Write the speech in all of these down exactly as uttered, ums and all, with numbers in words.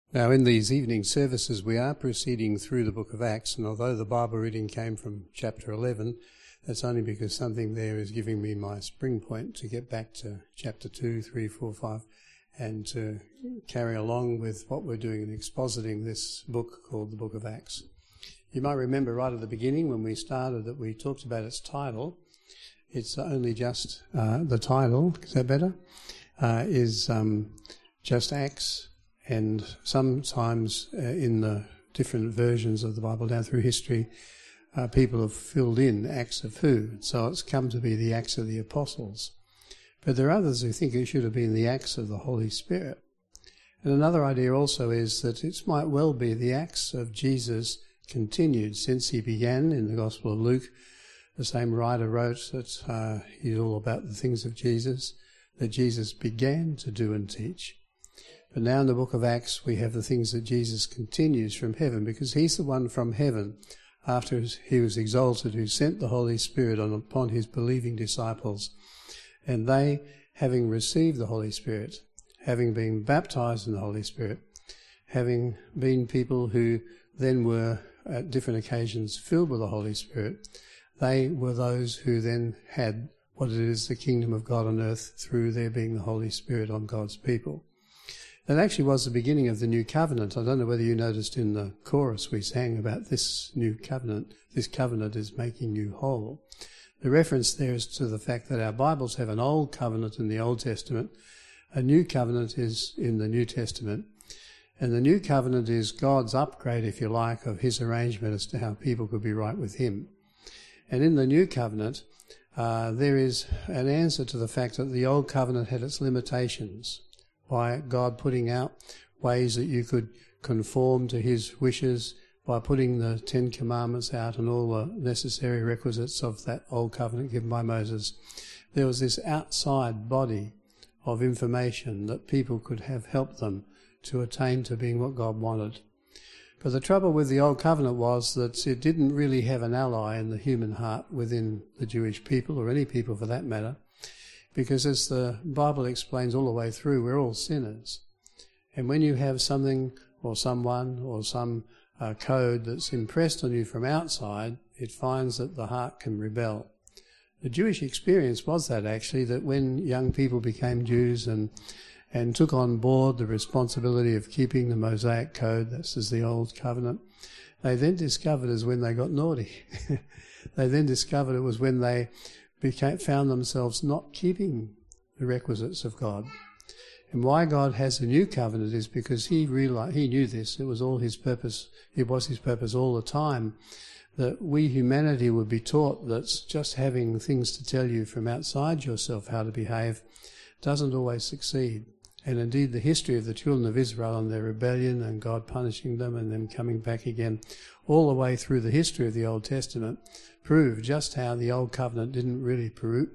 Now, in these evening services, we are proceeding through the book of Acts, and although the Bible reading came from chapter eleven, that's only because something there is giving me my spring point to get back to chapter two, three, four, five, and to carry along with what we're doing in expositing this book called the Book of Acts. You might remember right at the beginning when we started that we talked about its title. It's only just uh, the title, is that better? Uh, is um, just Acts. And sometimes uh, in the different versions of the Bible down through history, uh, people have filled in Acts of who. So it's come to be the Acts of the Apostles. But there are others who think it should have been the Acts of the Holy Spirit. And another idea also is that it might well be the Acts of Jesus continued since he began in the Gospel of Luke. The same writer wrote that uh, he's all about the things of Jesus, that Jesus began to do and teach. But now in the book of Acts, we have the things that Jesus continues from heaven, because he's the one from heaven, after he was exalted, who sent the Holy Spirit on, upon his believing disciples. And they, having received the Holy Spirit, having been baptized in the Holy Spirit, having been people who then were at different occasions filled with the Holy Spirit, they were those who then had what it is, the kingdom of God on earth, through there being the Holy Spirit on God's people. That actually was the beginning of the new covenant. I don't know whether you noticed in the chorus we sang about this new covenant. This covenant is making you whole. The reference there is to the fact that our Bibles have an old covenant in the Old Testament. A new covenant is in the New Testament. And the new covenant is God's upgrade, if you like, of his arrangement as to how people could be right with him. And in the new covenant, uh, there is an answer to the fact that the old covenant had its limitations, by God putting out ways that you could conform to his wishes, by putting the Ten Commandments out and all the necessary requisites of that old covenant given by Moses. There was this outside body of information that people could have helped them to attain to being what God wanted. But the trouble with the old covenant was that it didn't really have an ally in the human heart within the Jewish people, or any people for that matter. Because as the Bible explains all the way through, we're all sinners. And when you have something or someone or some uh, code that's impressed on you from outside, it finds that the heart can rebel. The Jewish experience was that actually, that when young people became Jews and and took on board the responsibility of keeping the Mosaic code, that's as the old covenant, they then discovered is when they got naughty. They then discovered it was when they Became, found themselves not keeping the requisites of God. And why God has a new covenant is because he realized, he knew this, it was all his purpose, it was his purpose all the time, that we humanity would be taught that just having things to tell you from outside yourself how to behave doesn't always succeed. And indeed the history of the children of Israel and their rebellion and God punishing them and them coming back again, all the way through the history of the Old Testament, prove just how the old covenant didn't really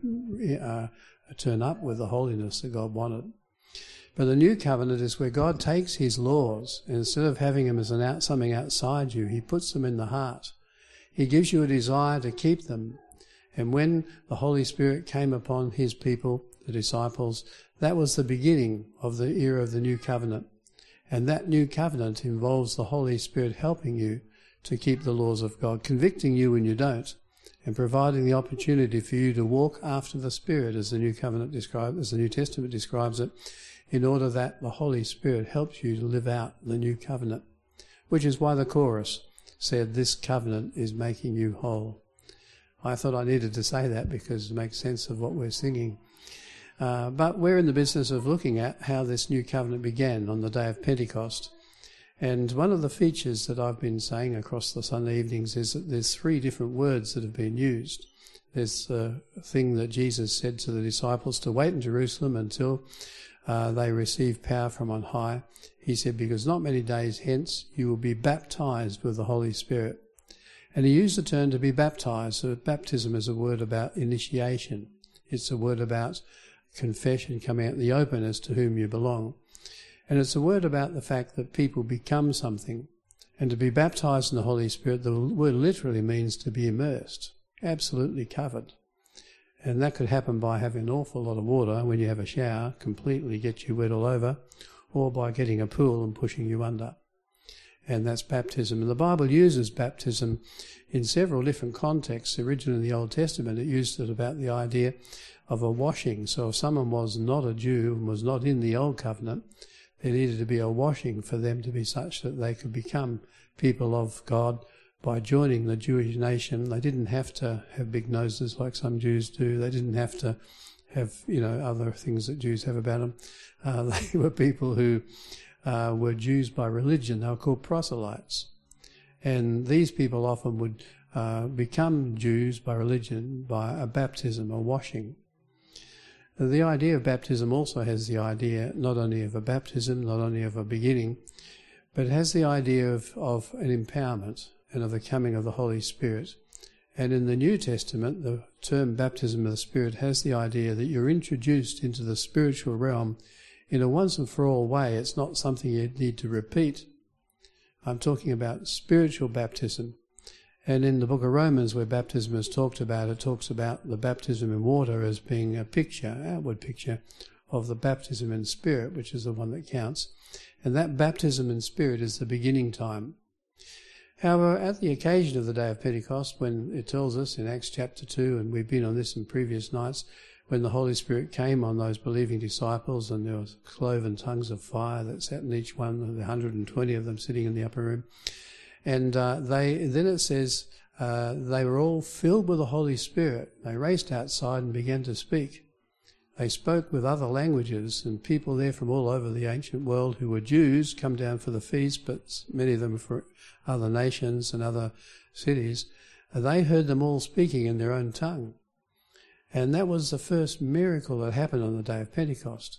uh, turn up with the holiness that God wanted. But the new covenant is where God takes his laws, and instead of having them as an out, something outside you, he puts them in the heart. He gives you a desire to keep them. And when the Holy Spirit came upon his people, the disciples, that was the beginning of the era of the new covenant. And that new covenant involves the Holy Spirit helping you to keep the laws of God, convicting you when you don't, and providing the opportunity for you to walk after the Spirit, as the New Covenant describes, as the New Testament describes it, in order that the Holy Spirit helps you to live out the new covenant, which is why the chorus said, "This covenant is making you whole." I thought I needed to say that because it makes sense of what we're singing. Uh, but we're in the business of looking at how this new covenant began on the day of Pentecost. And one of the features that I've been saying across the Sunday evenings is that there's three different words that have been used. There's the thing that Jesus said to the disciples to wait in Jerusalem until uh, they receive power from on high. He said, because not many days hence you will be baptized with the Holy Spirit. And he used the term to be baptized. So baptism is a word about initiation. It's a word about confession, coming out in the open as to whom you belong. And it's a word about the fact that people become something. And to be baptized in the Holy Spirit, the word literally means to be immersed, absolutely covered. And that could happen by having an awful lot of water when you have a shower, completely get you wet all over, or by getting a pool and pushing you under. And that's baptism. And the Bible uses baptism in several different contexts. Originally in the Old Testament, it used it about the idea of a washing. So if someone was not a Jew and was not in the Old Covenant, there needed to be a washing for them to be such that they could become people of God by joining the Jewish nation. They didn't have to have big noses like some Jews do. They didn't have to have, you know, other things that Jews have about them. Uh, they were people who uh, were Jews by religion. They were called proselytes. And these people often would uh, become Jews by religion by a baptism, a washing. The idea of baptism also has the idea not only of a baptism, not only of a beginning, but it has the idea of, of an empowerment and of the coming of the Holy Spirit. And in the New Testament, the term baptism of the Spirit has the idea that you're introduced into the spiritual realm in a once and for all way. It's not something you need to repeat. I'm talking about spiritual baptism. And in the book of Romans, where baptism is talked about, it talks about the baptism in water as being a picture, outward picture, of the baptism in spirit, which is the one that counts. And that baptism in spirit is the beginning time. However, at the occasion of the day of Pentecost, when it tells us in Acts chapter two, and we've been on this in previous nights, when the Holy Spirit came on those believing disciples, and there was cloven tongues of fire that sat in each one, of the one hundred twenty of them sitting in the upper room. And uh, they then it says uh, they were all filled with the Holy Spirit. They raced outside and began to speak. They spoke with other languages, and people there from all over the ancient world who were Jews come down for the feast, but many of them for other nations and other cities. They heard them all speaking in their own tongue. And that was the first miracle that happened on the day of Pentecost.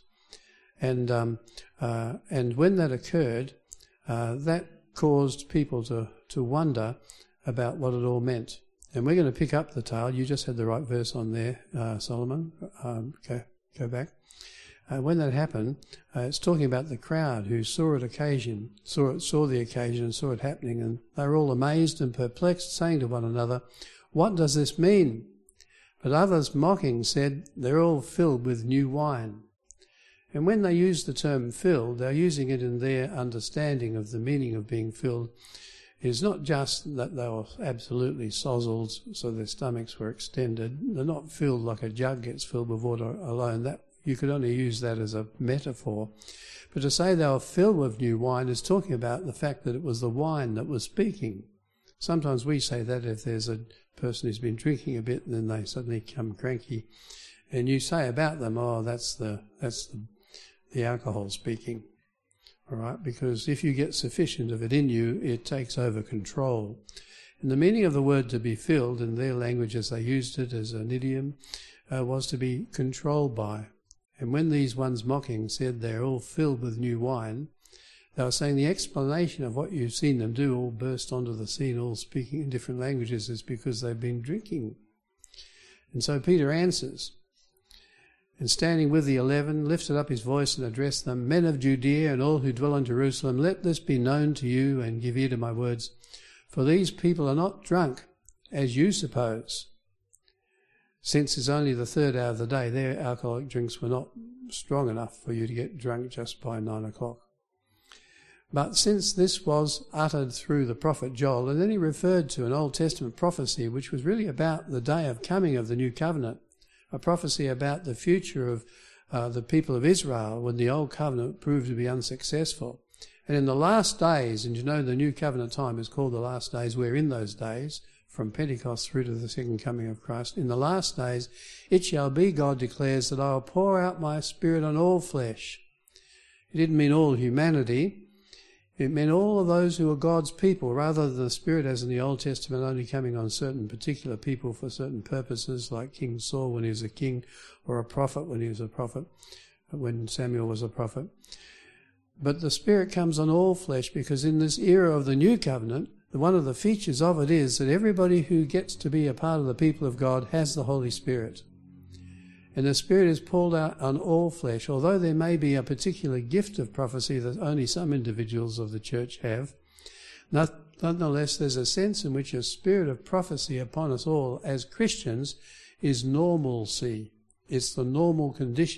And um, uh, and when that occurred, uh, that caused people to, to wonder about what it all meant. And we're going to pick up the tale. You just had the right verse on there, uh, Solomon. Um, go, go back. Uh, when that happened, uh, it's talking about the crowd who saw it occasion, saw it, saw the occasion, saw it happening, and they were all amazed and perplexed, saying to one another, "What does this mean?" But others, mocking, said, "They're all filled with new wine." And when they use the term filled, they're using it in their understanding of the meaning of being filled. It's not just that they were absolutely sozzled, so their stomachs were extended. They're not filled like a jug gets filled with water alone. That you could only use that as a metaphor. But to say they were filled with new wine is talking about the fact that it was the wine that was speaking. Sometimes we say that if there's a person who's been drinking a bit and then they suddenly become cranky, and you say about them, "Oh, that's the that's the the alcohol speaking," all right? Because if you get sufficient of it in you, it takes over control. And the meaning of the word to be filled, in their language as they used it as an idiom, uh, was to be controlled by. And when these ones mocking said they're all filled with new wine, they were saying the explanation of what you've seen them do, all burst onto the scene, all speaking in different languages, is because they've been drinking. And so Peter answers, and standing with the eleven, lifted up his voice and addressed them, "Men of Judea and all who dwell in Jerusalem, let this be known to you, and give ear to my words. For these people are not drunk, as you suppose." Since it's only the third hour of the day, their alcoholic drinks were not strong enough for you to get drunk just by nine o'clock. But since this was uttered through the prophet Joel, and then he referred to an Old Testament prophecy which was really about the day of coming of the new covenant, a prophecy about the future of uh, the people of Israel when the old covenant proved to be unsuccessful. And in the last days, and you know the new covenant time is called the last days, we're in those days, from Pentecost through to the second coming of Christ. In the last days, it shall be, God declares, that I will pour out my Spirit on all flesh. It didn't mean all humanity. It meant all of those who are God's people, rather than the Spirit as in the Old Testament only coming on certain particular people for certain purposes, like King Saul when he was a king, or a prophet when he was a prophet, when Samuel was a prophet. But the Spirit comes on all flesh, because in this era of the New Covenant, one of the features of it is that everybody who gets to be a part of the people of God has the Holy Spirit. And the Spirit is poured out on all flesh. Although there may be a particular gift of prophecy that only some individuals of the church have, nonetheless there's a sense in which a spirit of prophecy upon us all as Christians is normalcy. It's the normal condition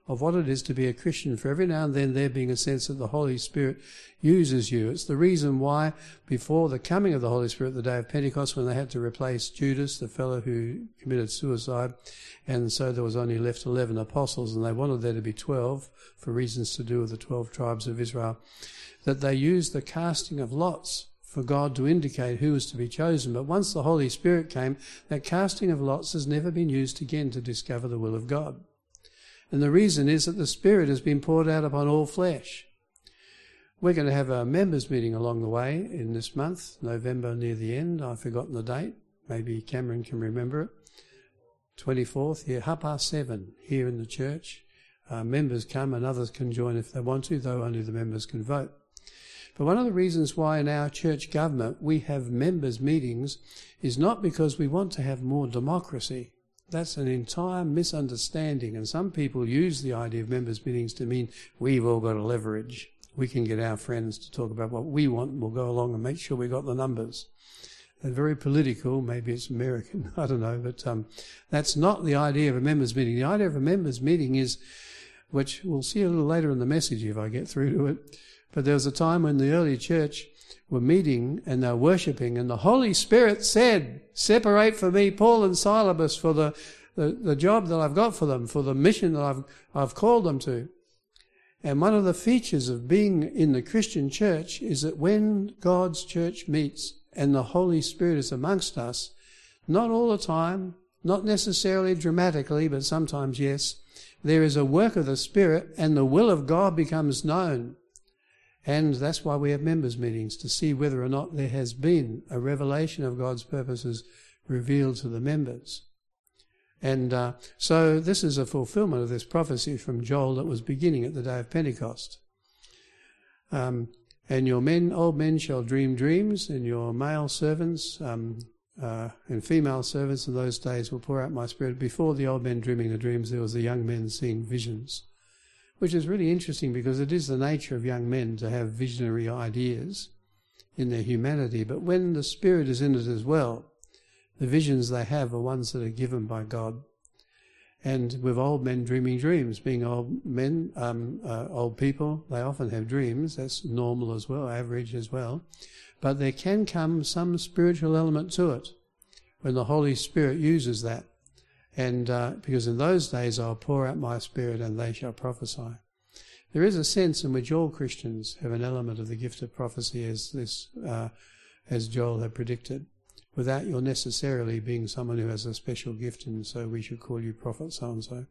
of what it is to be a Christian, for every now and then there being a sense that the Holy Spirit uses you. It's the reason why before the coming of the Holy Spirit, the day of Pentecost, when they had to replace Judas, the fellow who committed suicide, and so there was only left eleven apostles, and they wanted there to be twelve for reasons to do with the twelve tribes of Israel, that they used the casting of lots for God to indicate who was to be chosen. But once the Holy Spirit came, that casting of lots has never been used again to discover the will of God. And the reason is that the Spirit has been poured out upon all flesh. We're going to have a members' meeting along the way in this month, November near the end. I've forgotten the date. Maybe Cameron can remember it. twenty-fourth, here, half past seven, here in the church. Uh, members come and others can join if they want to, though only the members can vote. But one of the reasons why in our church government we have members' meetings is not because we want to have more democracy. That's an entire misunderstanding, and some people use the idea of members' meetings to mean we've all got a leverage. We can get our friends to talk about what we want, and we'll go along and make sure we got the numbers. They're very political, maybe it's American, I don't know, but um, that's not the idea of a members' meeting. The idea of a members' meeting is, which we'll see a little later in the message if I get through to it, but there was a time when the early church were meeting and they were worshipping, and the Holy Spirit said, separate for me Paul and Silas for the, the, the job that I've got for them, for the mission that I've, I've called them to. And one of the features of being in the Christian church is that when God's church meets and the Holy Spirit is amongst us, not all the time, not necessarily dramatically, but sometimes yes, there is a work of the Spirit and the will of God becomes known. And that's why we have members' meetings, to see whether or not there has been a revelation of God's purposes revealed to the members. And uh, so this is a fulfillment of this prophecy from Joel that was beginning at the day of Pentecost. Um, and your men, old men shall dream dreams, and your male servants um, uh, and female servants in those days will pour out my Spirit. Before the old men dreaming the dreams, there was the young men seeing visions, which is really interesting because it is the nature of young men to have visionary ideas in their humanity. But when the Spirit is in it as well, the visions they have are ones that are given by God. And with old men dreaming dreams, being old men, um, uh, old people, they often have dreams. That's normal as well, average as well. But there can come some spiritual element to it when the Holy Spirit uses that. And uh, because in those days I'll pour out my Spirit and they shall prophesy. There is a sense in which all Christians have an element of the gift of prophecy, as this, uh, as Joel had predicted, without your necessarily being someone who has a special gift, and so we should call you prophet so-and-so.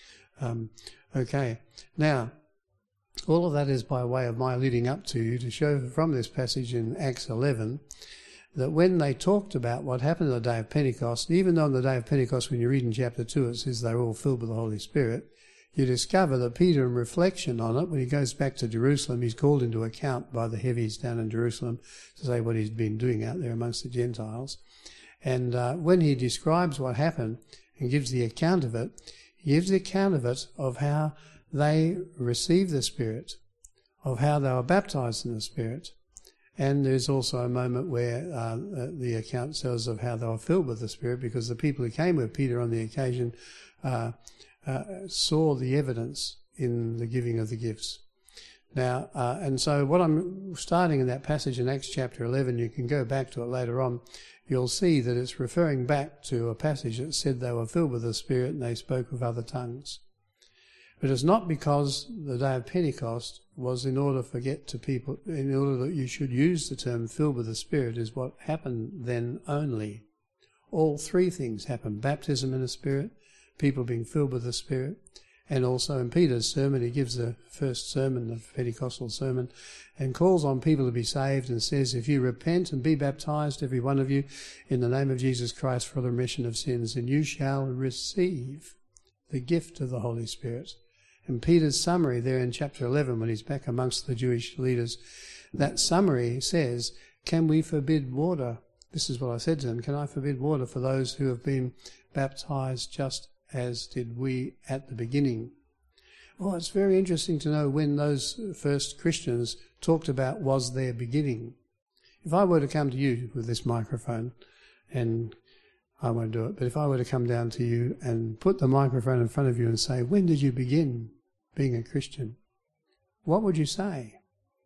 Um, okay, now, all of that is by way of my leading up to you to show from this passage in Acts eleven that when they talked about what happened on the day of Pentecost, even though on the day of Pentecost, when you read in chapter two, it says they're all filled with the Holy Spirit, you discover that Peter, in reflection on it, when he goes back to Jerusalem, he's called into account by the heavies down in Jerusalem to say what he's been doing out there amongst the Gentiles. And uh, when he describes what happened and gives the account of it, he gives the account of it of how they received the Spirit, of how they were baptized in the Spirit. And there's also a moment where uh, the account tells of how they were filled with the Spirit, because the people who came with Peter on the occasion uh, uh, saw the evidence in the giving of the gifts. Now, uh, and so what I'm starting in that passage in Acts chapter eleven, you can go back to it later on, you'll see that it's referring back to a passage that said they were filled with the Spirit and they spoke with other tongues. But it's not because the day of Pentecost was in order to get to people, in order that you should use the term filled with the Spirit is what happened then only. All three things happened: baptism in the Spirit, people being filled with the Spirit, and also in Peter's sermon, he gives the first sermon, the Pentecostal sermon, and calls on people to be saved and says, if you repent and be baptized, every one of you, in the name of Jesus Christ for the remission of sins, then you shall receive the gift of the Holy Spirit. And Peter's summary there in chapter eleven, when he's back amongst the Jewish leaders, that summary says, can we forbid water? This is what I said to them, can I forbid water for those who have been baptized just as did we at the beginning? Well, it's very interesting to know when those first Christians talked about was their beginning. If I were to come to you with this microphone, and I won't do it, but if I were to come down to you and put the microphone in front of you and say, when did you begin being a Christian, what would you say?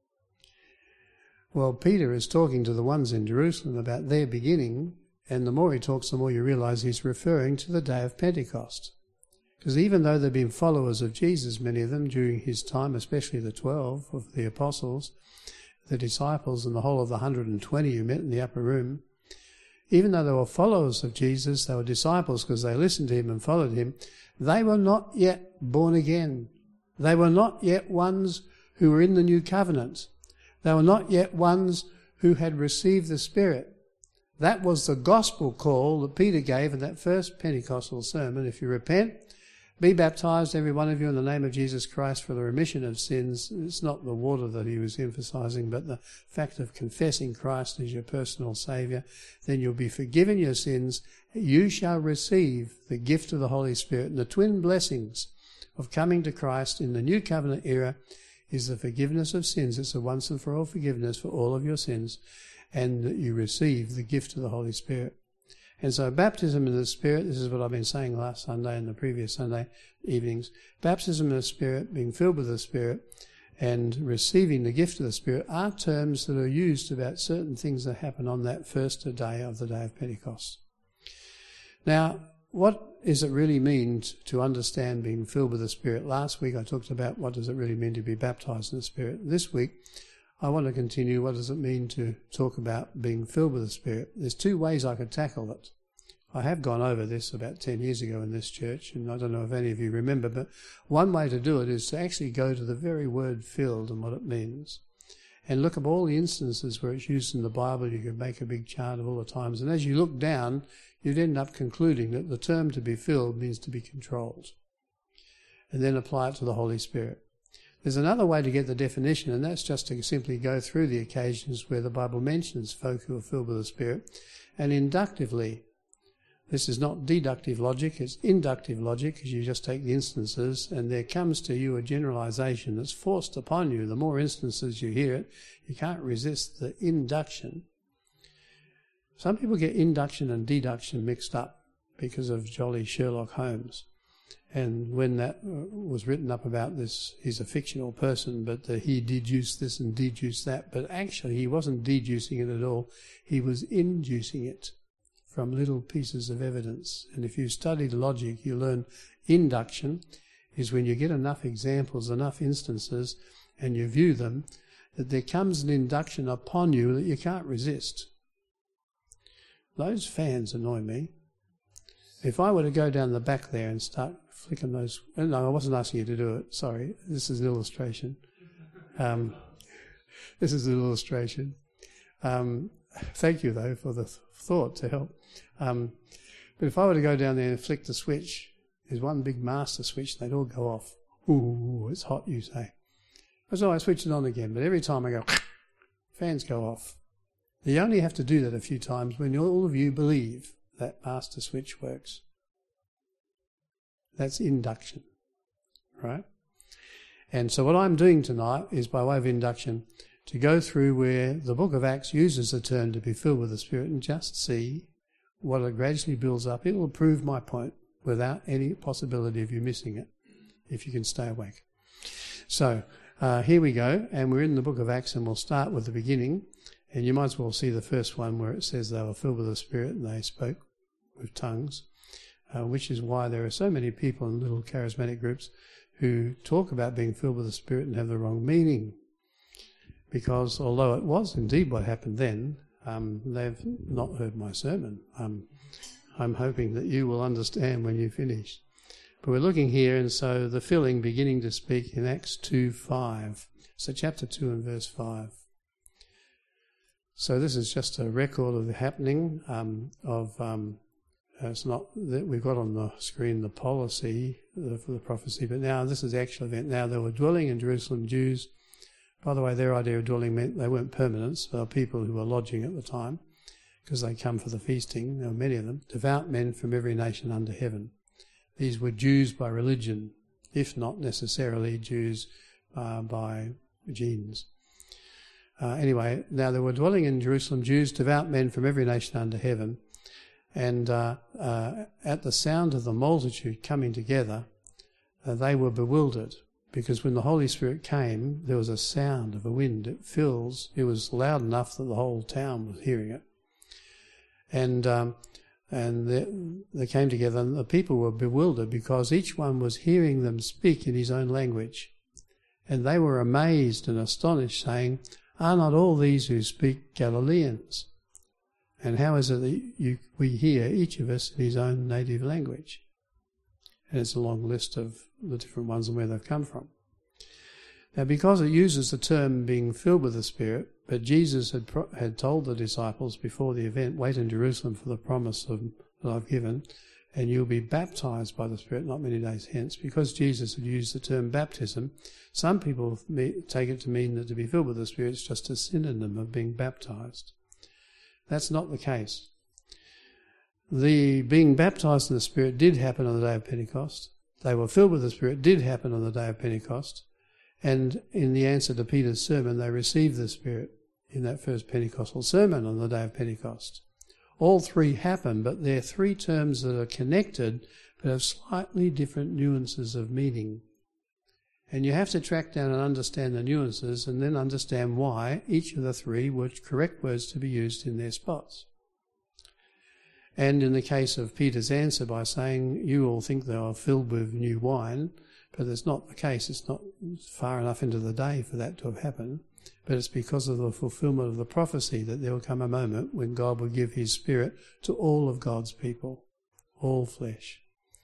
Well, Peter is talking to the ones in Jerusalem about their beginning, and the more he talks, the more you realise he's referring to the day of Pentecost. Because even though they've been followers of Jesus, many of them, during his time, especially the twelve of the apostles, the disciples and the whole of the one hundred twenty who met in the upper room, even though they were followers of Jesus, they were disciples because they listened to him and followed him, they were not yet born again. They were not yet ones who were in the new covenant. They were not yet ones who had received the Spirit. That was the gospel call that Peter gave in that first Pentecostal sermon. If you repent, be baptized, every one of you, in the name of Jesus Christ for the remission of sins. It's not the water that he was emphasizing, but the fact of confessing Christ as your personal Saviour. Then you'll be forgiven your sins. You shall receive the gift of the Holy Spirit. And the twin blessings of coming to Christ in the new covenant era is the forgiveness of sins. It's a once and for all forgiveness for all of your sins, and that you receive the gift of the Holy Spirit. And so baptism in the Spirit, this is what I've been saying last Sunday and the previous Sunday evenings, baptism in the Spirit, being filled with the Spirit, and receiving the gift of the Spirit are terms that are used about certain things that happen on that first day of the day of Pentecost. Now, what does it really mean to understand being filled with the Spirit? Last week I talked about what does it really mean to be baptized in the Spirit. This week I want to continue what does it mean to talk about being filled with the Spirit. There's two ways I could tackle it. I have gone over this about ten years ago in this church, and I don't know if any of you remember, but one way to do it is to actually go to the very word filled and what it means, and look up all the instances where it's used in the Bible. You could make a big chart of all the times, and as you look down, you'd end up concluding that the term to be filled means to be controlled, and then apply it to the Holy Spirit. There's another way to get the definition, and that's just to simply go through the occasions where the Bible mentions folk who are filled with the Spirit, and inductively. This is not deductive logic, it's inductive logic, because you just take the instances, and there comes to you a generalization that's forced upon you. The more instances you hear it, you can't resist the induction. Some people get induction and deduction mixed up because of jolly Sherlock Holmes. And when that was written up about this, he's a fictional person, but uh, he deduced this and deduced that. But actually, he wasn't deducing it at all. He was inducing it from little pieces of evidence. And if you study logic, you learn induction is when you get enough examples, enough instances, and you view them, that there comes an induction upon you that you can't resist. Those fans annoy me. If I were to go down the back there and start flicking those... No, I wasn't asking you to do it. Sorry. This is an illustration. Um, this is an illustration. Um, thank you, though, for the th- thought to help. Um, but if I were to go down there and flick the switch, there's one big master switch, they'd all go off. Ooh, it's hot, you say. So I switch it on again, but every time I go, fans go off. You only have to do that a few times when all of you believe that master switch works. That's induction, right? And so what I'm doing tonight is, by way of induction, to go through where the book of Acts uses the term to be filled with the Spirit and just see what it gradually builds up. It will prove my point without any possibility of you missing it, if you can stay awake. So uh, here we go, and we're in the book of Acts, and we'll start with the beginning. And you might as well see the first one where it says they were filled with the Spirit and they spoke with tongues, uh, which is why there are so many people in little charismatic groups who talk about being filled with the Spirit and have the wrong meaning. Because although it was indeed what happened then, um, they've not heard my sermon. Um, I'm hoping that you will understand when you finish. But we're looking here, and so the filling beginning to speak in Acts two five. So chapter two and verse five. So this is just a record of the happening um, of, um, it's not that we've got on the screen the policy for the prophecy, but now this is the actual event. Now there were dwelling in Jerusalem Jews. By the way, their idea of dwelling meant they weren't permanents, they were people who were lodging at the time, because they come for the feasting. There were many of them, devout men from every nation under heaven. These were Jews by religion, if not necessarily Jews uh, by genes. Uh, anyway, now there were dwelling in Jerusalem Jews, devout men from every nation under heaven, and uh, uh, at the sound of the multitude coming together, uh, they were bewildered, Because when the Holy Spirit came, there was a sound of a wind. It fills, it was loud enough that the whole town was hearing it. And um, and they, they came together, and the people were bewildered because each one was hearing them speak in his own language. And they were amazed and astonished, saying, "Are not all these who speak Galileans? And how is it that you, we hear each of us in his own native language?" And it's a long list of the different ones and where they've come from. Now, because it uses the term being filled with the Spirit, but Jesus had pro- had told the disciples before the event, "Wait in Jerusalem for the promise of, that I've given, and you'll be baptized by the Spirit not many days hence." Because Jesus had used the term baptism, some people me- take it to mean that to be filled with the Spirit is just a synonym of being baptized. That's not the case. The being baptized in the Spirit did happen on the day of Pentecost. They were filled with the Spirit did happen on the day of Pentecost. And in the answer to Peter's sermon, they received the Spirit in that first Pentecostal sermon on the day of Pentecost. All three happen, but they're three terms that are connected but have slightly different nuances of meaning. And you have to track down and understand the nuances and then understand why each of the three were correct words to be used in their spots. And in the case of Peter's answer by saying, "You all think they are filled with new wine," but that's not the case. It's not far enough into the day for that to have happened. But it's because of the fulfillment of the prophecy that there will come a moment when God will give his Spirit to all of God's people, all flesh.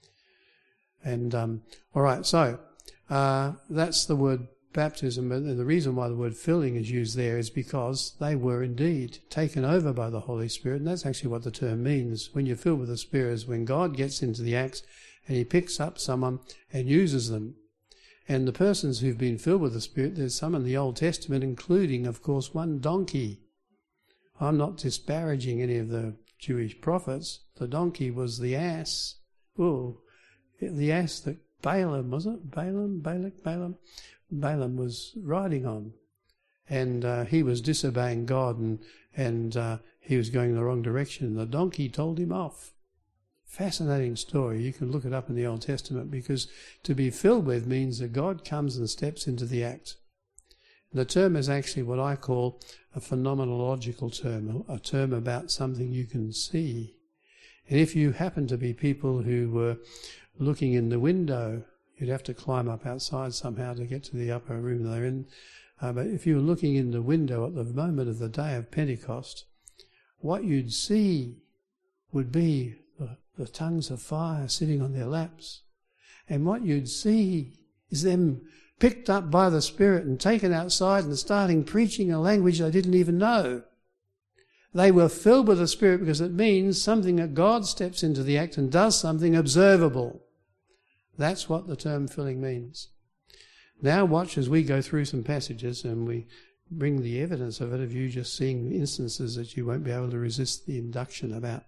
And, um, all right, so uh, that's the word baptism. And the reason why the word filling is used there is because they were indeed taken over by the Holy Spirit. And that's actually what the term means. When you're filled with the Spirit is when God gets into the acts and he picks up someone and uses them. And the persons who've been filled with the Spirit, there's some in the Old Testament, including, of course, one donkey. I'm not disparaging any of the Jewish prophets. The donkey was the ass. Oh, the ass that Balaam, was it? Balaam? Balak? Balaam? Balaam was riding on. And uh, he was disobeying God and, and uh, he was going in the wrong direction. The donkey told him off. Fascinating story. You can look it up in the Old Testament, because to be filled with means that God comes and steps into the act. The term is actually what I call a phenomenological term, a term about something you can see. And if you happen to be people who were looking in the window, you'd have to climb up outside somehow to get to the upper room they're in. Uh, but if you were looking in the window at the moment of the day of Pentecost, what you'd see would be the, the tongues of fire sitting on their laps. And what you'd see is them picked up by the Spirit and taken outside and starting preaching a language they didn't even know. They were filled with the Spirit because it means something that God steps into the act and does something observable. That's what the term filling means. Now watch as we go through some passages and we bring the evidence of it, of you just seeing instances that you won't be able to resist the induction about.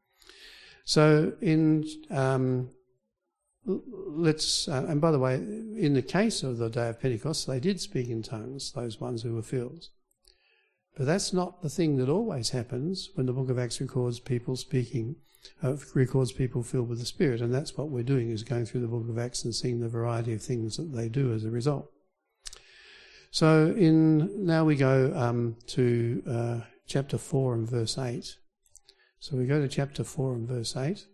So in, um, let's, uh, and by the way, in the case of the day of Pentecost, they did speak in tongues, those ones who were filled. But that's not the thing that always happens when the book of Acts records people speaking, uh, records people filled with the Spirit. And that's what we're doing, is going through the book of Acts and seeing the variety of things that they do as a result. So in now we go um, to uh, chapter four and verse eight. So we go to chapter four and verse eight.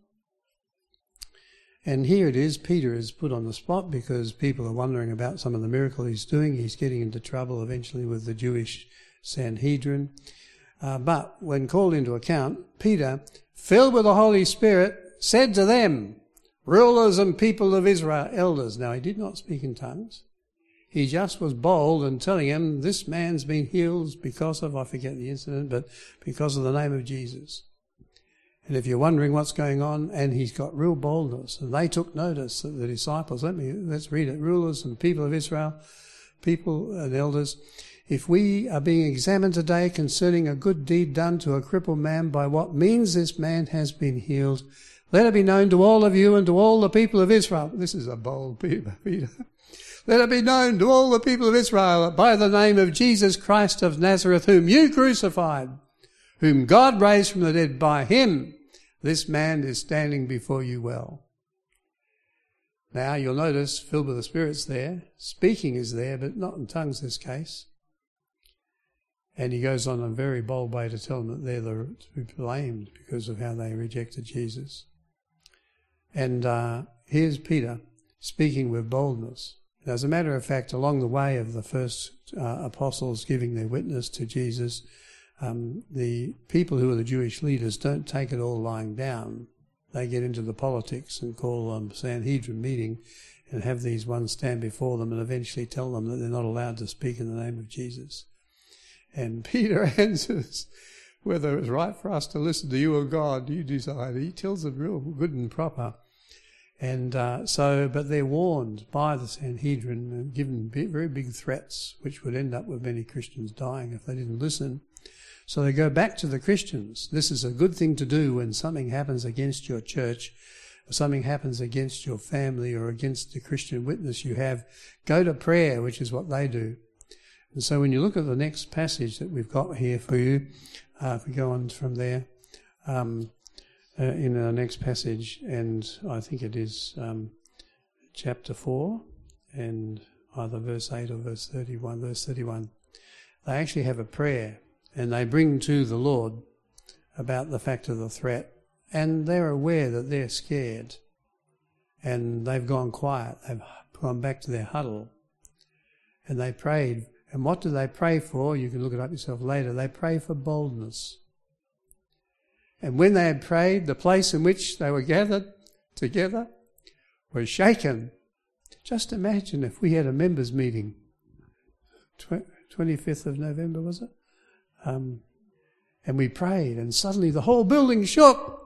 And here it is, Peter is put on the spot because people are wondering about some of the miracle he's doing. He's getting into trouble eventually with the Jewish Sanhedrin. Uh, but when called into account, Peter, filled with the Holy Spirit, said to them, "Rulers and people of Israel, elders." Now he did not speak in tongues. He just was bold and telling him, this man's been healed because of, I forget the incident, but because of the name of Jesus. And if you're wondering what's going on, and he's got real boldness, and they took notice that the disciples, let me, let's read it, rulers and people of Israel, people and elders, if we are being examined today concerning a good deed done to a crippled man, by what means this man has been healed, let it be known to all of you and to all the people of Israel. This is a bold Peter. Let it be known to all the people of Israel that by the name of Jesus Christ of Nazareth, whom you crucified, whom God raised from the dead, by him, this man is standing before you well. Now you'll notice filled with the Spirit's there, speaking is there, but not in tongues this case. And he goes on a very bold way to tell them that they're the, to be blamed because of how they rejected Jesus. And uh, here's Peter speaking with boldness. Now, as a matter of fact, along the way of the first uh, apostles giving their witness to Jesus, um, the people who are the Jewish leaders don't take it all lying down. They get into the politics and call a Sanhedrin meeting and have these ones stand before them and eventually tell them that they're not allowed to speak in the name of Jesus. And Peter answers, whether it's right for us to listen to you or God, you decide. He tells them real good and proper. And uh, so, but they're warned by the Sanhedrin and given very big threats, which would end up with many Christians dying if they didn't listen. So they go back to the Christians. This is a good thing to do when something happens against your church, or something happens against your family or against the Christian witness you have. Go to prayer, which is what they do. And so when you look at the next passage that we've got here for you, uh, if we go on from there, um, uh, in our next passage, and I think it is um, chapter four, and either verse eight or verse thirty-one, verse thirty-one, they actually have a prayer, and they bring to the Lord about the fact of the threat, and they're aware that they're scared, and they've gone quiet, they've gone back to their huddle, and they prayed. And what do they pray for? You can look it up yourself later. They pray for boldness. And when they had prayed, the place in which they were gathered together was shaken. Just imagine if we had a members' meeting, twenty-fifth of November, was it? Um, and we prayed, and suddenly the whole building shook.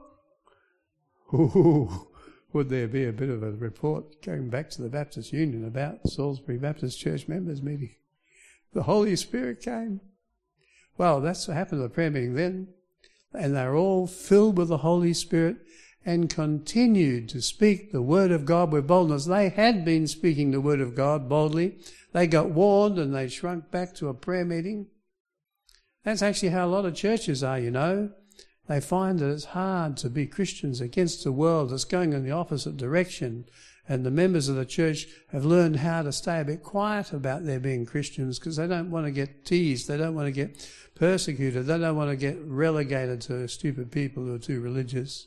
Ooh, would there be a bit of a report going back to the Baptist Union about Salisbury Baptist Church members' meeting? The Holy Spirit came. Well, that's what happened at the prayer meeting then. And they were all filled with the Holy Spirit and continued to speak the word of God with boldness. They had been speaking the word of God boldly. They got warned and they shrunk back to a prayer meeting. That's actually how a lot of churches are, you know. They find that it's hard to be Christians against a world that's going in the opposite direction. And the members of the church have learned how to stay a bit quiet about their being Christians because they don't want to get teased, they don't want to get persecuted, they don't want to get relegated to stupid people who are too religious.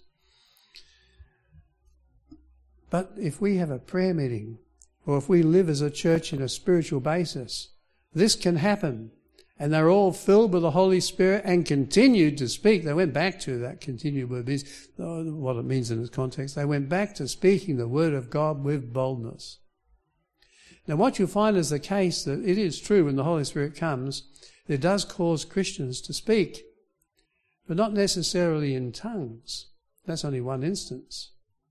But if we have a prayer meeting, or if we live as a church in a spiritual basis, this can happen. And they're all filled with the Holy Spirit and continued to speak. They went back to that continued word, what it means in this context. They went back to speaking the word of God with boldness. Now what you find is the case that it is true when the Holy Spirit comes, it does cause Christians to speak, but not necessarily in tongues. That's only one instance.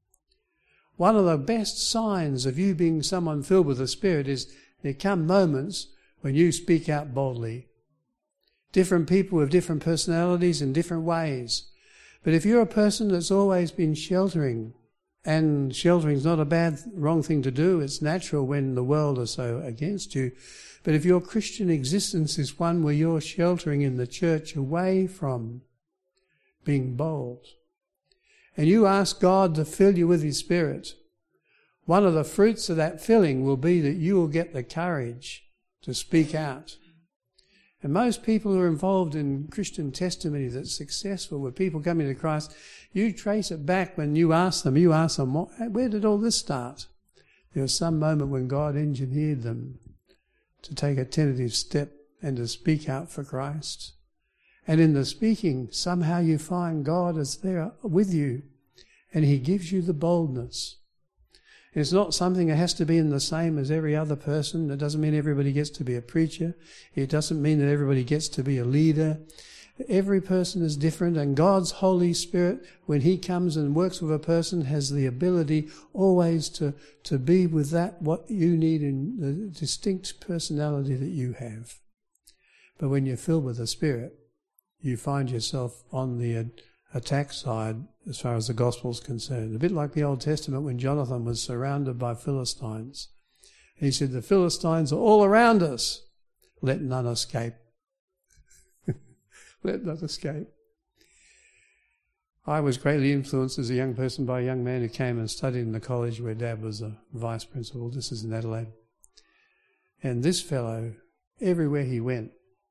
One of the best signs of you being someone filled with the Spirit is there come moments when you speak out boldly. Different people with different personalities in different ways. But if you're a person that's always been sheltering, and sheltering is not a bad, wrong thing to do, it's natural when the world is so against you. But if your Christian existence is one where you're sheltering in the church away from being bold, and you ask God to fill you with His Spirit, one of the fruits of that filling will be that you will get the courage to speak out. And most people who are involved in Christian testimony that's successful with people coming to Christ, you trace it back when you ask them, you ask them, where did all this start? There was some moment when God engineered them to take a tentative step and to speak out for Christ. And in the speaking, somehow you find God is there with you and He gives you the boldness. It's not something that has to be in the same as every other person. It doesn't mean everybody gets to be a preacher. It doesn't mean that everybody gets to be a leader. Every person is different, and God's Holy Spirit, when He comes and works with a person, has the ability always to, to be with that, what you need in the distinct personality that you have. But when you're filled with the Spirit, you find yourself on the attack side as far as the gospel is concerned. A bit like the Old Testament when Jonathan was surrounded by Philistines. He said, the Philistines are all around us. Let none escape. Let none escape. I was greatly influenced as a young person by a young man who came and studied in the college where Dad was a vice principal. This is in Adelaide. And this fellow, everywhere he went,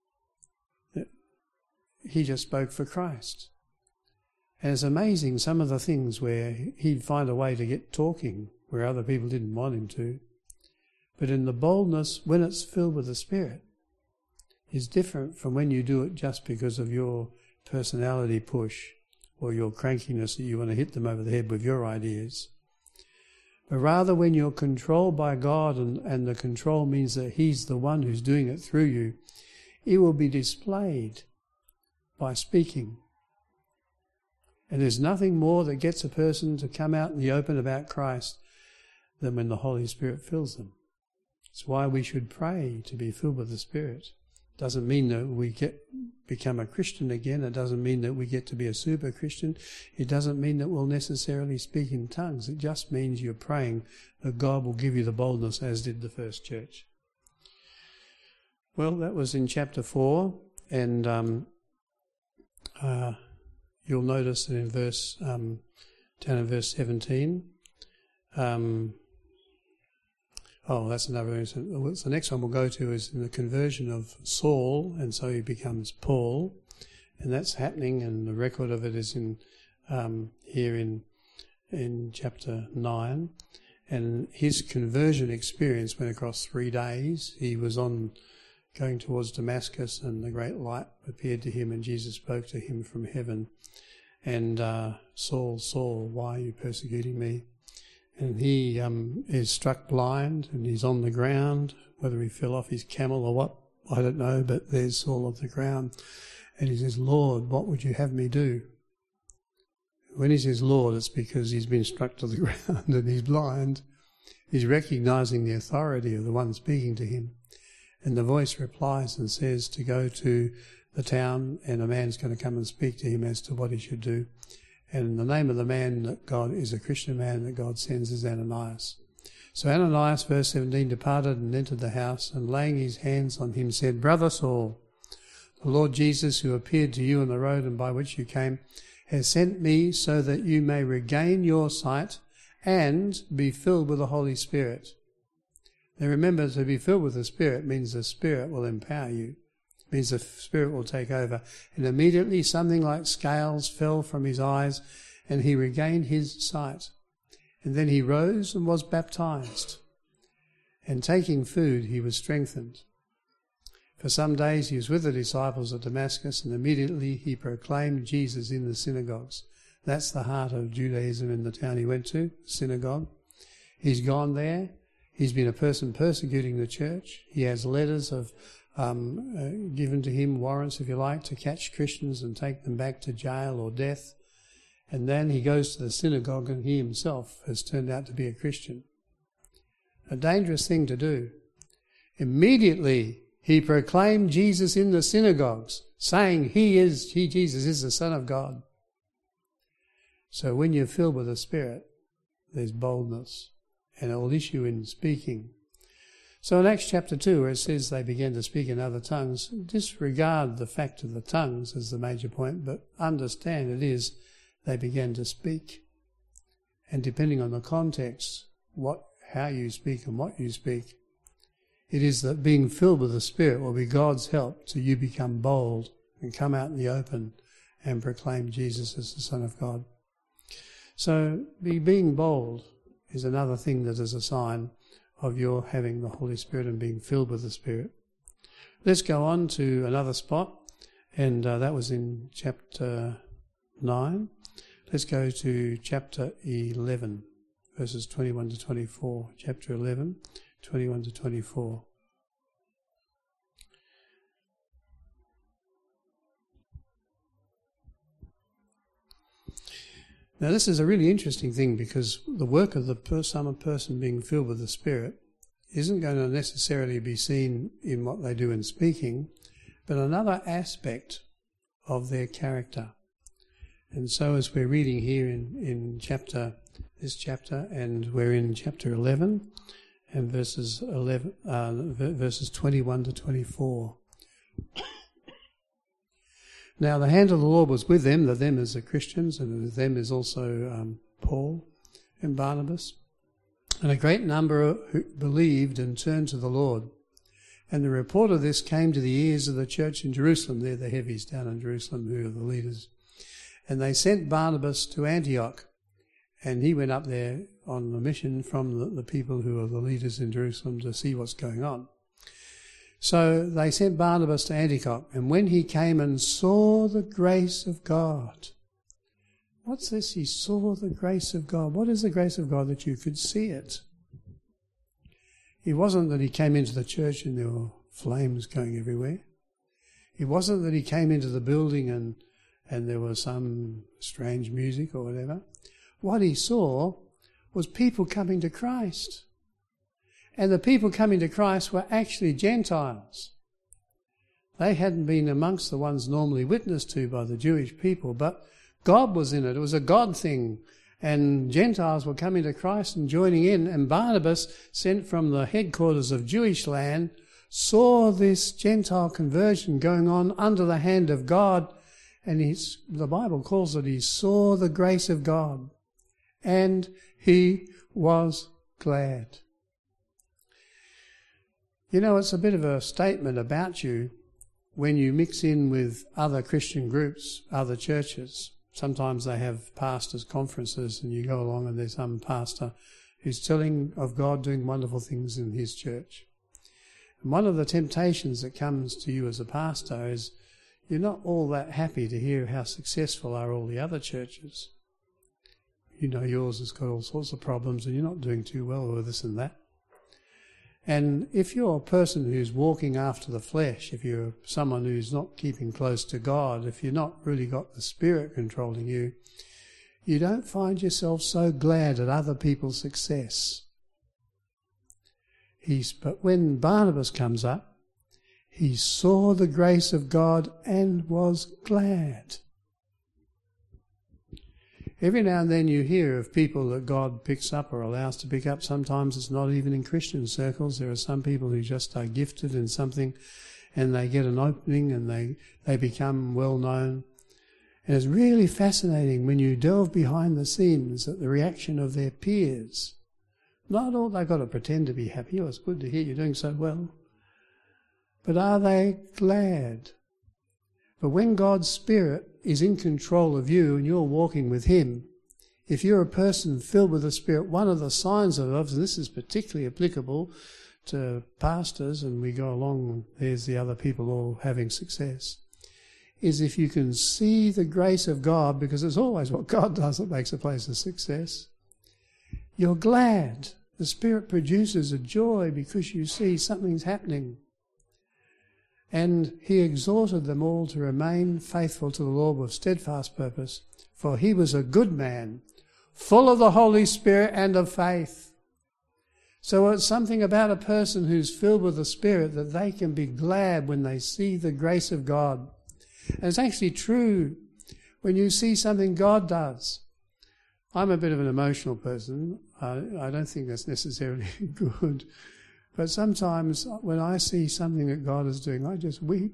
he just spoke for Christ. And it's amazing some of the things where he'd find a way to get talking where other people didn't want him to. But in the boldness, when it's filled with the Spirit, is different from when you do it just because of your personality push or your crankiness that you want to hit them over the head with your ideas. But rather when you're controlled by God, and, and the control means that He's the one who's doing it through you, it will be displayed by speaking. And there's nothing more that gets a person to come out in the open about Christ than when the Holy Spirit fills them. It's why we should pray to be filled with the Spirit. It doesn't mean that we get become a Christian again. It doesn't mean that we get to be a super Christian. It doesn't mean that we'll necessarily speak in tongues. It just means you're praying that God will give you the boldness as did the first church. Well, that was in chapter four, and um, uh, you'll notice that in verse um, down in verse seventeen. Um, oh, that's another. So the next one we'll go to is in the conversion of Saul, and so he becomes Paul, and that's happening. And the record of it is in um, here in in chapter nine. And his conversion experience went across three days. He was on going towards Damascus, and the great light appeared to him, and Jesus spoke to him from heaven. And uh, Saul, Saul, why are you persecuting me? And he um, is struck blind, and he's on the ground. Whether he fell off his camel or what, I don't know, but there's Saul on the ground. And he says, Lord, what would you have me do? When he says Lord, it's because he's been struck to the ground and he's blind. He's recognising the authority of the one speaking to him. And the voice replies and says to go to the town, and a man's going to come and speak to him as to what he should do. And the name of the man that God is a Christian man that God sends is Ananias. So Ananias, verse seventeen, departed and entered the house, and laying his hands on him said, Brother Saul, the Lord Jesus, who appeared to you on the road and by which you came, has sent me so that you may regain your sight and be filled with the Holy Spirit. Now remember, to be filled with the Spirit means the Spirit will empower you. It means the Spirit will take over. And immediately something like scales fell from his eyes, and he regained his sight. And then he rose and was baptized. And taking food, he was strengthened. For some days he was with the disciples at Damascus, and immediately he proclaimed Jesus in the synagogues. That's the heart of Judaism in the town he went to, synagogue. He's gone there. He's been a person persecuting the church. He has letters of um, uh, given to him, warrants, if you like, to catch Christians and take them back to jail or death. And then he goes to the synagogue, and he himself has turned out to be a Christian. A dangerous thing to do. Immediately he proclaimed Jesus in the synagogues, saying he is, he, Jesus is the Son of God. So when you're filled with the Spirit, there's boldness, and it will issue in speaking. So in Acts chapter two, where it says they began to speak in other tongues, disregard the fact of the tongues as the major point, but understand it is they began to speak. And depending on the context, what, how you speak and what you speak, it is that being filled with the Spirit will be God's help to you become bold and come out in the open and proclaim Jesus as the Son of God. So be, being bold is another thing that is a sign of your having the Holy Spirit and being filled with the Spirit. Let's go on to another spot, and uh, that was in chapter nine. Let's go to chapter eleven, verses twenty-one to twenty-four. Chapter eleven, twenty-one to twenty-four. Now this is a really interesting thing, because the work of the person, person being filled with the Spirit isn't going to necessarily be seen in what they do in speaking, but another aspect of their character. And so as we're reading here in, in chapter, this chapter, and we're in chapter eleven, and verses eleven, uh, verses twenty-one to twenty-four. Now the hand of the Lord was with them, the them is the Christians, and with them is also um, Paul and Barnabas. And a great number who believed and turned to the Lord. And the report of this came to the ears of the church in Jerusalem. They're the heavies down in Jerusalem who are the leaders. And they sent Barnabas to Antioch. And he went up there on a mission from the, the people who are the leaders in Jerusalem to see what's going on. So they sent Barnabas to Antioch. And when he came and saw the grace of God. What's this? He saw the grace of God. What is the grace of God? That you could see it. It wasn't that he came into the church and there were flames going everywhere. It wasn't that he came into the building and, and there was some strange music or whatever. What he saw was people coming to Christ. And the people coming to Christ were actually Gentiles. They hadn't been amongst the ones normally witnessed to by the Jewish people, but God was in it. It was a God thing. And Gentiles were coming to Christ and joining in. And Barnabas, sent from the headquarters of Jewish land, saw this Gentile conversion going on under the hand of God. And he's, the Bible calls it, he saw the grace of God. And he was glad. You know, it's a bit of a statement about you when you mix in with other Christian groups, other churches. Sometimes they have pastors' conferences and you go along and there's some pastor who's telling of God doing wonderful things in his church. And one of the temptations that comes to you as a pastor is you're not all that happy to hear how successful are all the other churches. You know yours has got all sorts of problems and you're not doing too well with this and that. And if you're a person who's walking after the flesh, if you're someone who's not keeping close to God, if you're not really got the Spirit controlling you, you don't find yourself so glad at other people's success. He's, but when Barnabas comes up, he saw the grace of God and was glad. Every now and then you hear of people that God picks up or allows to pick up. Sometimes it's not even in Christian circles. There are some people who just are gifted in something and they get an opening and they, they become well known. And it's really fascinating when you delve behind the scenes at the reaction of their peers. Not all they've got to pretend to be happy. Oh, it's good to hear you're doing so well. But are they glad? But when God's Spirit is in control of you and you're walking with Him, if you're a person filled with the Spirit, one of the signs of it, and this is particularly applicable to pastors, and we go along, there's the other people all having success, is if you can see the grace of God, because it's always what God does that makes a place a success, you're glad. The Spirit produces a joy because you see something's happening. And he exhorted them all to remain faithful to the Lord with steadfast purpose, for he was a good man, full of the Holy Spirit and of faith. So it's something about a person who's filled with the Spirit that they can be glad when they see the grace of God. And it's actually true when you see something God does. I'm a bit of an emotional person. I, I don't think that's necessarily good. But sometimes when I see something that God is doing, I just weep.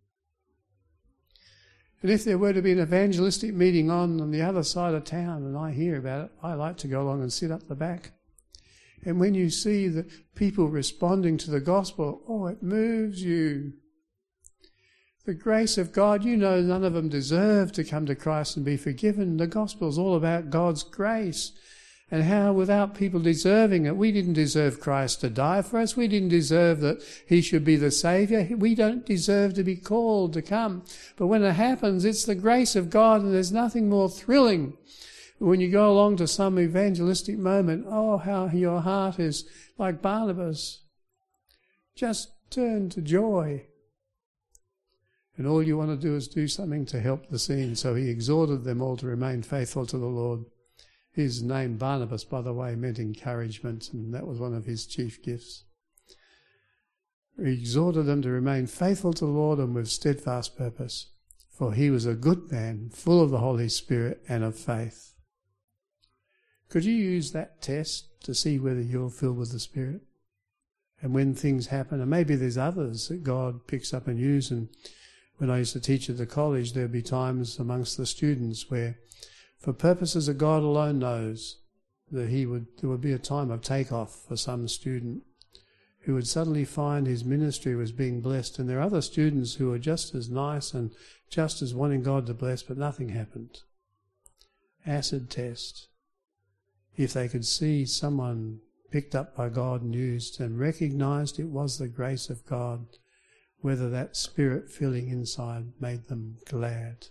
And if there were to be an evangelistic meeting on on the other side of town and I hear about it, I like to go along and sit up the back. And when you see the people responding to the gospel, oh, it moves you. The grace of God, you know, none of them deserve to come to Christ and be forgiven. The gospel is all about God's grace. And how without people deserving it, we didn't deserve Christ to die for us. We didn't deserve that he should be the Saviour. We don't deserve to be called to come. But when it happens, it's the grace of God, and there's nothing more thrilling. When you go along to some evangelistic moment, oh, how your heart is like Barnabas. Just turn to joy. And all you want to do is do something to help the scene. So he exhorted them all to remain faithful to the Lord. His name, Barnabas, by the way, meant encouragement, and that was one of his chief gifts. He exhorted them to remain faithful to the Lord and with steadfast purpose, for he was a good man, full of the Holy Spirit and of faith. Could you use that test to see whether you're filled with the Spirit? And when things happen, and maybe there's others that God picks up and uses, and When I used to teach at the college, there would be times amongst the students where, for purposes that God alone knows, that he would there would be a time of takeoff for some student who would suddenly find his ministry was being blessed, and there are other students who are just as nice and just as wanting God to bless, but nothing happened. Acid test. If they could see someone picked up by God and used and recognised it was the grace of God, whether that spirit filling inside made them glad.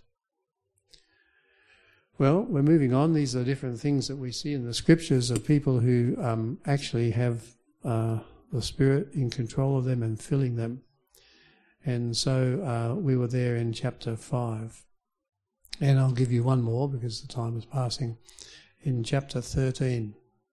Well, we're moving on. These are different things that we see in the scriptures of people who um, actually have uh, the Spirit in control of them and filling them. And so uh, we were there in chapter five. And I'll give you one more because the time is passing. In chapter thirteen.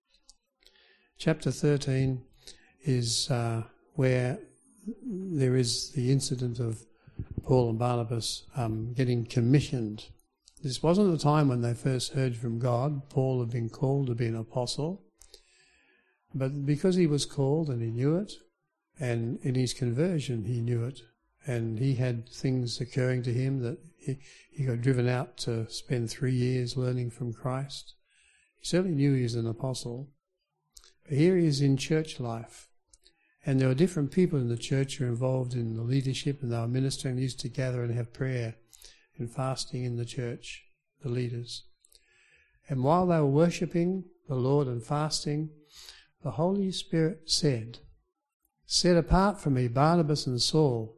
Chapter thirteen is uh, where there is the incident of Paul and Barnabas um, getting commissioned. This wasn't the time when they first heard from God. Paul had been called to be an apostle. But because he was called and he knew it, and in his conversion he knew it, and he had things occurring to him that he, he got driven out to spend three years learning from Christ. He certainly knew he was an apostle. But here he is in church life. And there were different people in the church who were involved in the leadership, and they were ministering, used to gather and have prayer and fasting in the church, the leaders. And while they were worshipping the Lord and fasting, the Holy Spirit said, "Set apart from me Barnabas and Saul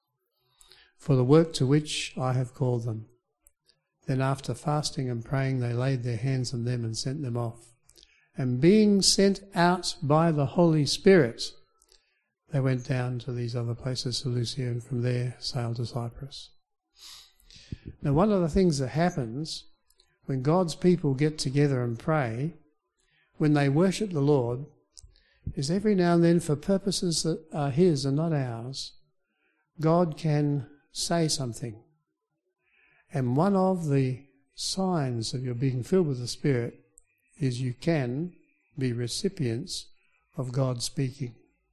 for the work to which I have called them." Then after fasting and praying, they laid their hands on them and sent them off. And being sent out by the Holy Spirit, they went down to these other places, Seleucia, and from there sailed to Cyprus. Now, one of the things that happens when God's people get together and pray, when they worship the Lord, is every now and then, for purposes that are His and not ours, God can say something. And one of the signs of your being filled with the Spirit is you can be recipients of God speaking.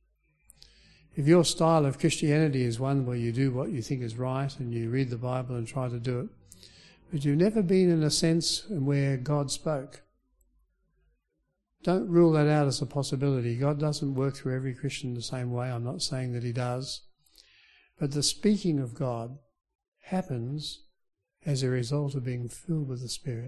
If your style of Christianity is one where you do what you think is right and you read the Bible and try to do it, but you've never been in a sense where God spoke, don't rule that out as a possibility. God doesn't work through every Christian the same way. I'm not saying that He does. But the speaking of God happens as a result of being filled with the Spirit.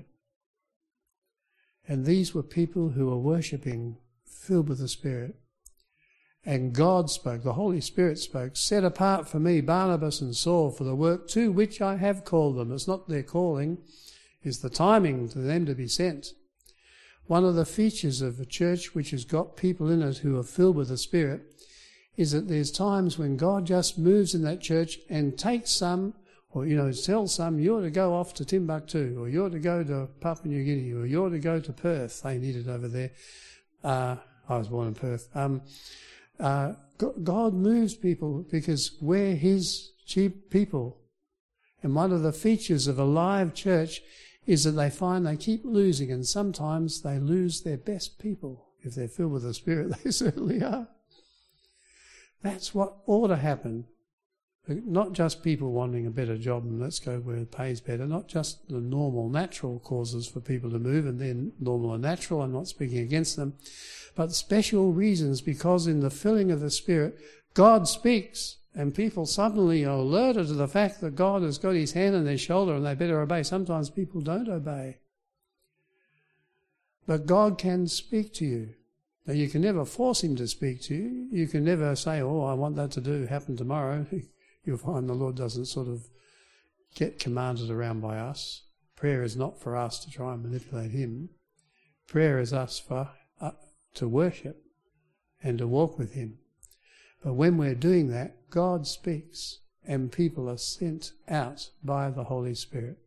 And these were people who were worshipping, filled with the Spirit. And God spoke, the Holy Spirit spoke, "Set apart for me Barnabas and Saul for the work to which I have called them." It's not their calling, it's the timing for them to be sent. One of the features of a church which has got people in it who are filled with the Spirit is that there's times when God just moves in that church and takes some, or, you know, tells some, "You're to go off to Timbuktu," or "You're to go to Papua New Guinea," or "You're to go to Perth." They need it over there. Uh, I was born in Perth. Um, uh, God moves people because we're His cheap people. And one of the features of a live church is that they find they keep losing, and sometimes they lose their best people. If they're filled with the Spirit, they certainly are. That's what ought to happen. Not just people wanting a better job and let's go where it pays better, not just the normal, natural causes for people to move, and they're normal and natural, I'm not speaking against them, but special reasons, because in the filling of the Spirit, God speaks, and people suddenly are alerted to the fact that God has got His hand on their shoulder and they better obey. Sometimes people don't obey. But God can speak to you. Now, you can never force Him to speak to you. You can never say, "Oh, I want that to do happen tomorrow." You'll find the Lord doesn't sort of get commanded around by us. Prayer is not for us to try and manipulate Him. Prayer is us for uh, to worship and to walk with Him. But when we're doing that, God speaks and people are sent out by the Holy Spirit.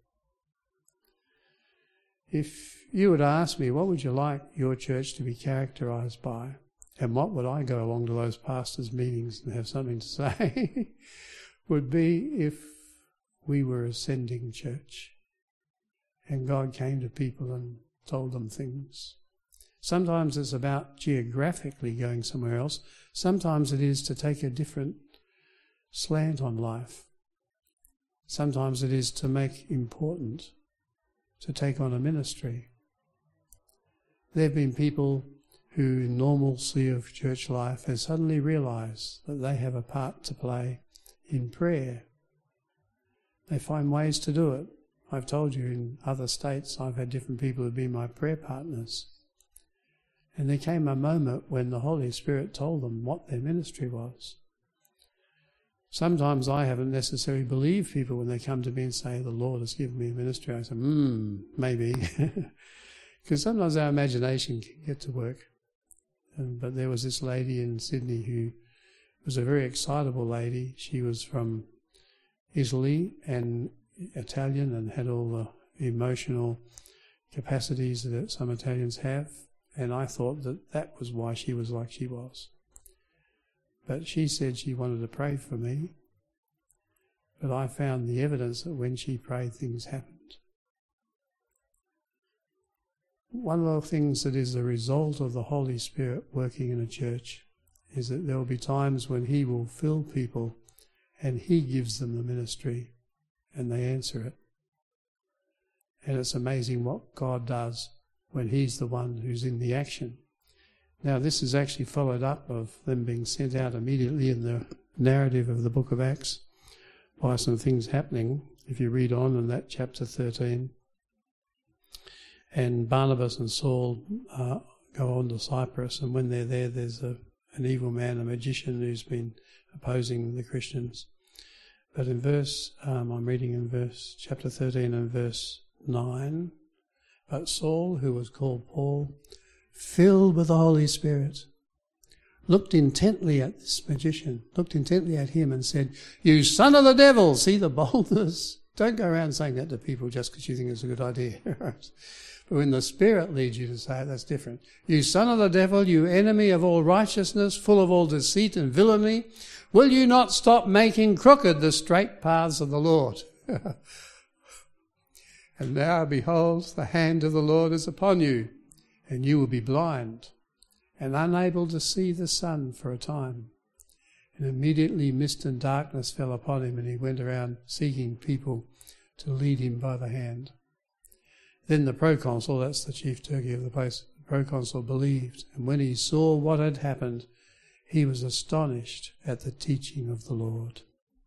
If you would ask me, what would you like your church to be characterised by? And what would I go along to those pastors' meetings and have something to say? Would be if we were a sending church and God came to people and told them things. Sometimes it's about geographically going somewhere else. Sometimes it is to take a different slant on life. sometimes it is to make important, to take on a ministry. There have been people who in normalcy of church life have suddenly realised that they have a part to play in prayer. They find ways to do it. I've told you in other states I've had different people who've been my prayer partners. And there came a moment when the Holy Spirit told them what their ministry was. Sometimes I haven't necessarily believed people when they come to me and say, the Lord has given me a ministry. I say, hmm, maybe. Because sometimes our imagination can get to work. Um, but there was this lady in Sydney who was a very excitable lady. She was from Italy and Italian and had all the emotional capacities that some Italians have. And I thought that that was why she was like she was. But she said she wanted to pray for me. But I found the evidence that when she prayed, things happened. One of the things that is the result of the Holy Spirit working in a church is that there will be times when He will fill people and He gives them the ministry and they answer it. And it's amazing what God does when He's the one who's in the action. Now this is actually followed up of them being sent out immediately in the narrative of the book of Acts by some things happening, if you read on in that chapter thirteen. And Barnabas and Saul uh, go on to Cyprus, and when they're there, there's a, an evil man, a magician, who's been opposing the Christians. But in verse, um, I'm reading in verse chapter thirteen and verse nine, but Saul, who was called Paul, filled with the Holy Spirit, looked intently at this magician, looked intently at him and said, "You son of the devil!" See the boldness? Don't go around saying that to people just because you think it's a good idea. But when the Spirit leads you to say it, that's different. "You son of the devil, you enemy of all righteousness, full of all deceit and villainy, will you not stop making crooked the straight paths of the Lord? And now, behold, the hand of the Lord is upon you, and you will be blind and unable to see the sun for a time." And immediately mist and darkness fell upon him, and he went around seeking people to lead him by the hand. Then the proconsul, that's the chief turkey of the place, the proconsul believed, and when he saw what had happened, he was astonished at the teaching of the Lord.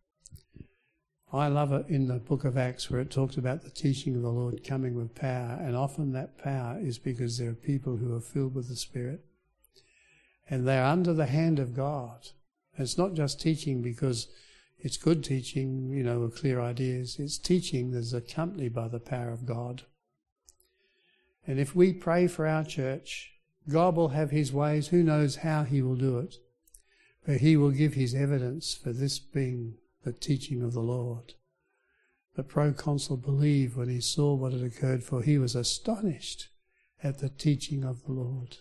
I love it in the book of Acts where it talks about the teaching of the Lord coming with power, and often that power is because there are people who are filled with the Spirit, and they're under the hand of God. It's not just teaching because it's good teaching, you know, with clear ideas. It's teaching that's accompanied by the power of God. And if we pray for our church, God will have His ways. Who knows how He will do it? But He will give His evidence for this being the teaching of the Lord. The proconsul believed when he saw what had occurred, for he was astonished at the teaching of the Lord.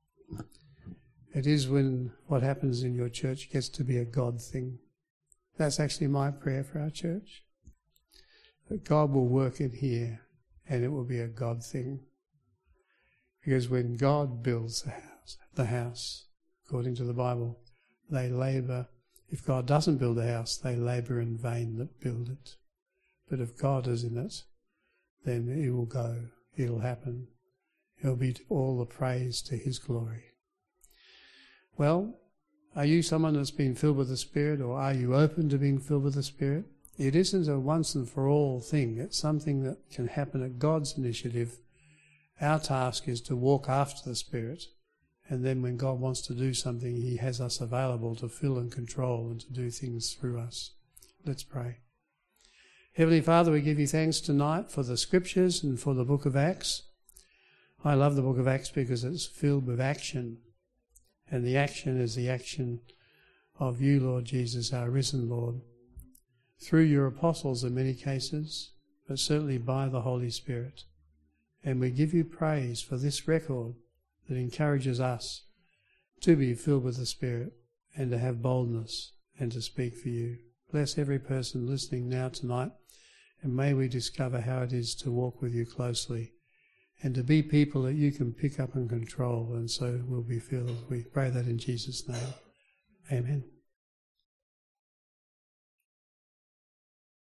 It is when what happens in your church gets to be a God thing. That's actually my prayer for our church. That God will work in here and it will be a God thing. Because when God builds the house, the house, according to the Bible, they labour. If God doesn't build a house, they labour in vain that build it. But if God is in it, then it will go, it'll happen. It'll be all the praise to His glory. Well, are you someone that's been filled with the Spirit, or are you open to being filled with the Spirit? It isn't a once and for all thing. It's something that can happen at God's initiative. Our task is to walk after the Spirit, and then when God wants to do something, He has us available to fill and control and to do things through us. Let's pray. Heavenly Father, we give You thanks tonight for the Scriptures and for the book of Acts. I love the book of Acts because it's filled with action. And the action is the action of You, Lord Jesus, our risen Lord, through Your apostles in many cases, but certainly by the Holy Spirit. And we give You praise for this record that encourages us to be filled with the Spirit and to have boldness and to speak for You. Bless every person listening now tonight, and may we discover how it is to walk with You closely and to be people that You can pick up and control, and so we'll be filled. We pray that in Jesus' name. Amen.